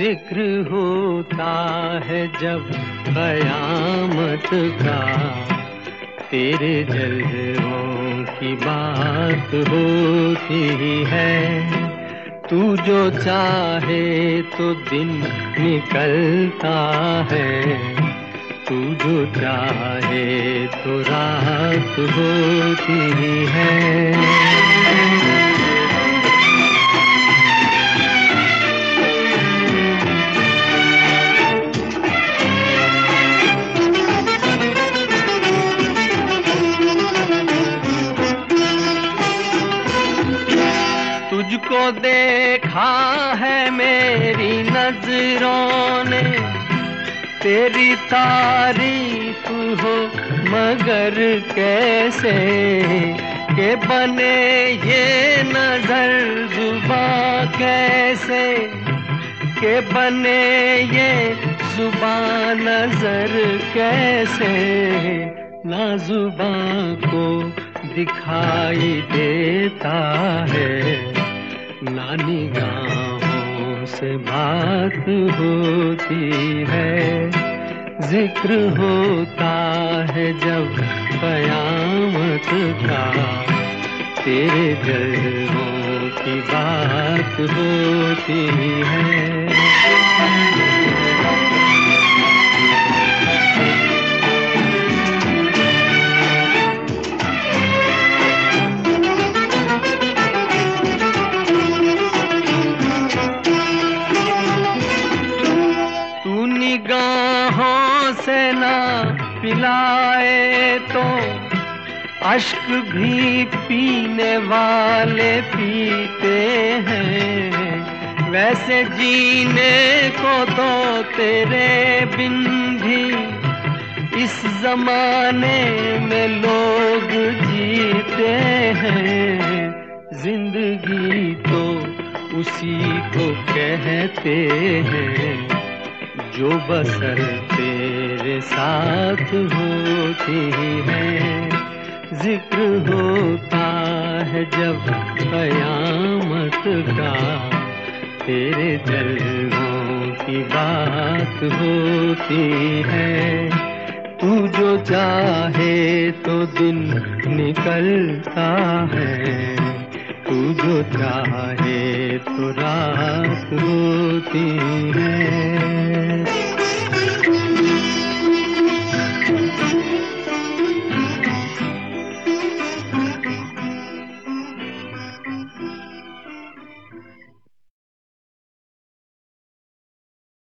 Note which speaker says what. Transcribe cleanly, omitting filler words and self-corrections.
Speaker 1: जिक्र होता है जब कयामत का, तेरे जलवों की बात होती है। तू जो चाहे तो दिन निकलता है, तू जो चाहे तो रात होती है। तुझको देखा है मेरी नजरों ने, तेरी तारीफ हो मगर कैसे, के बने ये नजर जुबां कैसे, के बने ये जुबां नजर कैसे, ना जुबां को दिखाई देता है, ना निगाहों से बात होती है। जिक्र होता है जब कयामत का, तेरे जलवों की बात होती है। निगाहों से ना पिलाए तो अश्क भी पीने वाले पीते हैं। वैसे जीने को तो तेरे बिन भी इस जमाने में लोग जीते हैं। जिंदगी तो उसी को कहते हैं जो बसर तेरे साथ होती है। जिक्र होता है जब कयामत का, तेरे जलवों की बात होती है। तू जो चाहे तो दिन निकलता है, तू जो चाहे तो रात होती है।